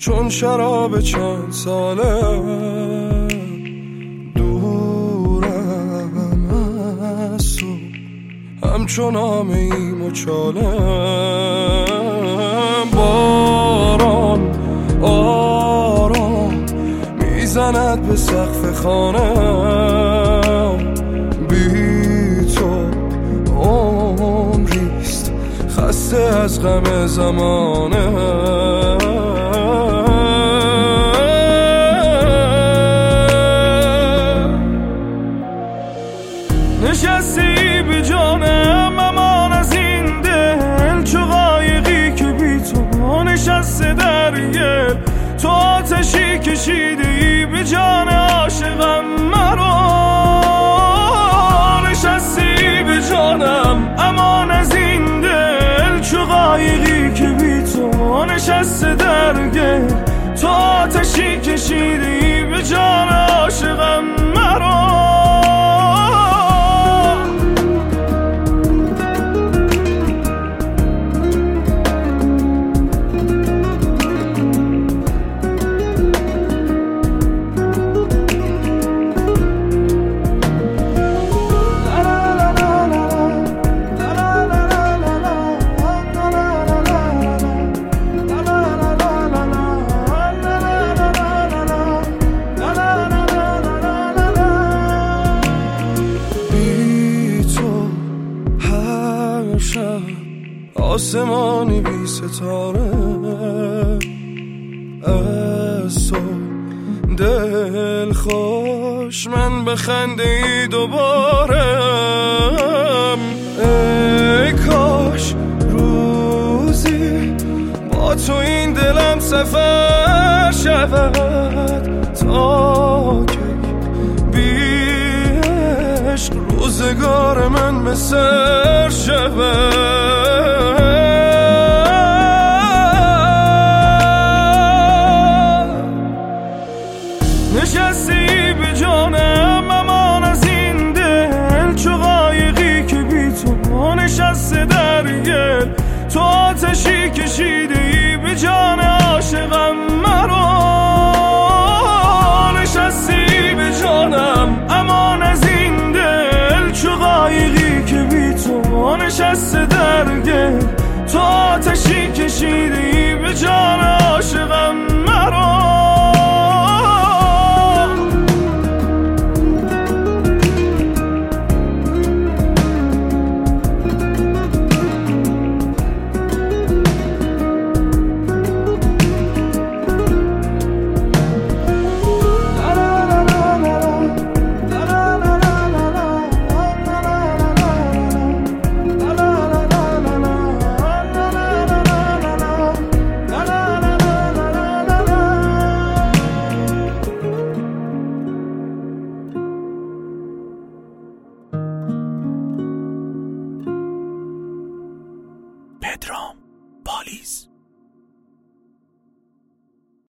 چون شراب چند ساله دورم از تو، همچون آمه ای مچاله. باران آرام میزند به سقف خانه، بی تو عمریست خسته از غم زمانه. نشستی به جانم امان از این دل، چو قایقی که بی تو نشسته در گل. تو آتشی کشیده ای به جان عاشقم مرا، نشستی به جانم امان از این دل، چو قایقی که بی تو نشسته در گل. تو آتشی کشیده ای به جان عاشقم مرا. آسمانی بی ستاره از تو دل خوش، من بخنده ای دوباره. ای کاش روزی با تو این دلم سفر شود، تا که بی عشق روزگار من به سر شود. نشستی به جانم امان از این دل، چو قایقی که بی تو نشسته در گل. تو آتشی کشیده ای به جان عاشقم مرا، نشستی به جانم امان از این دل، چو قایقی که بی تو نشسته در گل. تو آتشی کشیده